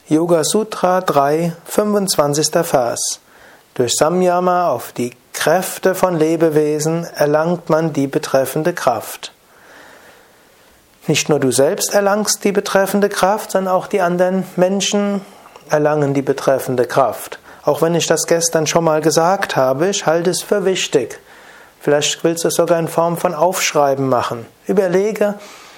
Yoga Sutra 3, 25. Vers. Durch Samyama auf die Kräfte von Lebewesen erlangt man die betreffende Kraft. Nicht nur du selbst erlangst die betreffende Kraft, sondern auch die anderen Menschen erlangen die betreffende Kraft. Auch wenn ich das gestern schon mal gesagt habe, ich halte es für wichtig. Vielleicht willst du es sogar in Form von Aufschreiben machen. Überlege,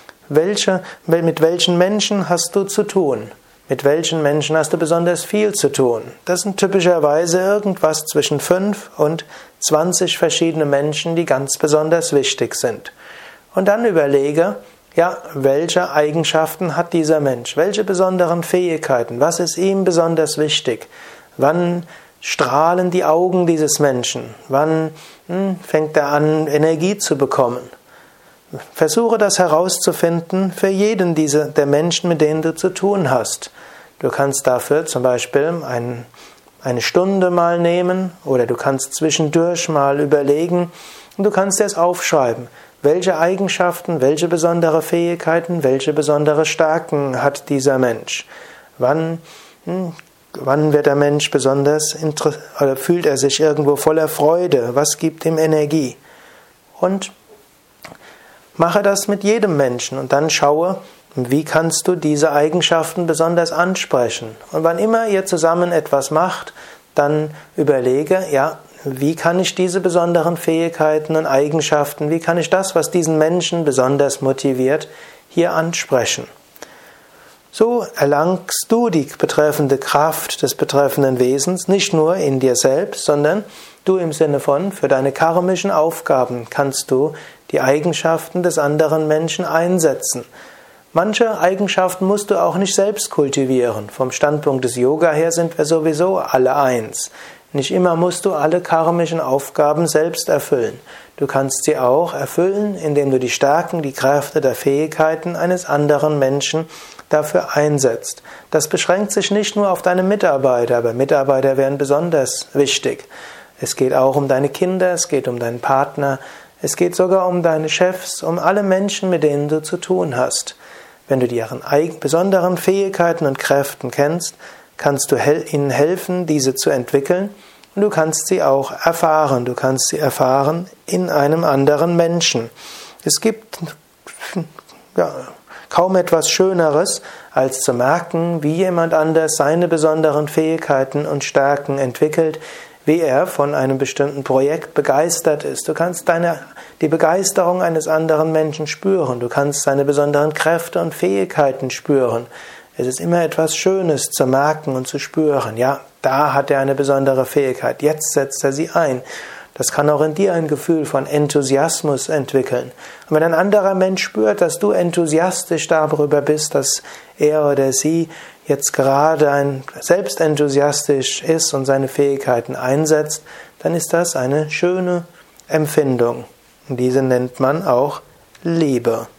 mit welchen Menschen hast du zu tun? Mit welchen Menschen hast du besonders viel zu tun? Das sind typischerweise irgendwas zwischen 5 und 20 verschiedene Menschen, die ganz besonders wichtig sind. Und dann überlege, welche Eigenschaften hat dieser Mensch? Welche besonderen Fähigkeiten? Was ist ihm besonders wichtig? Wann strahlen die Augen dieses Menschen? Wann fängt er an, Energie zu bekommen? Versuche das herauszufinden für jeden der Menschen, mit denen du zu tun hast. Du kannst dafür zum Beispiel eine Stunde mal nehmen oder du kannst zwischendurch mal überlegen und du kannst es aufschreiben. Welche Eigenschaften, welche besondere Fähigkeiten, welche besondere Stärken hat dieser Mensch? Wann wird der Mensch besonders oder fühlt er sich irgendwo voller Freude? Was gibt ihm Energie? Und mache das mit jedem Menschen und dann schaue, wie kannst du diese Eigenschaften besonders ansprechen. Und wann immer ihr zusammen etwas macht, dann überlege, wie kann ich diese besonderen Fähigkeiten und Eigenschaften, wie kann ich das, was diesen Menschen besonders motiviert, hier ansprechen. So erlangst du die betreffende Kraft des betreffenden Wesens nicht nur in dir selbst, sondern du im Sinne von, für deine karmischen Aufgaben kannst du die Eigenschaften des anderen Menschen einsetzen. Manche Eigenschaften musst du auch nicht selbst kultivieren. Vom Standpunkt des Yoga her sind wir sowieso alle eins. Nicht immer musst du alle karmischen Aufgaben selbst erfüllen. Du kannst sie auch erfüllen, indem du die Stärken, die Kräfte der Fähigkeiten eines anderen Menschen dafür einsetzt. Das beschränkt sich nicht nur auf deine Mitarbeiter, aber Mitarbeiter wären besonders wichtig. Es geht auch um deine Kinder, es geht um deinen Partner, es geht sogar um deine Chefs, um alle Menschen, mit denen du zu tun hast. Wenn du deren besonderen Fähigkeiten und Kräften kennst, kannst du ihnen helfen, diese zu entwickeln und du kannst sie auch erfahren. Du kannst sie erfahren in einem anderen Menschen. Es gibt kaum etwas Schöneres, als zu merken, wie jemand anders seine besonderen Fähigkeiten und Stärken entwickelt, wie er von einem bestimmten Projekt begeistert ist. Du kannst die Begeisterung eines anderen Menschen spüren. Du kannst seine besonderen Kräfte und Fähigkeiten spüren. Es ist immer etwas Schönes zu merken und zu spüren. Da hat er eine besondere Fähigkeit. Jetzt setzt er sie ein. Das kann auch in dir ein Gefühl von Enthusiasmus entwickeln. Und wenn ein anderer Mensch spürt, dass du enthusiastisch darüber bist, dass er oder sie jetzt gerade selbst enthusiastisch ist und seine Fähigkeiten einsetzt, dann ist das eine schöne Empfindung. Und diese nennt man auch Liebe.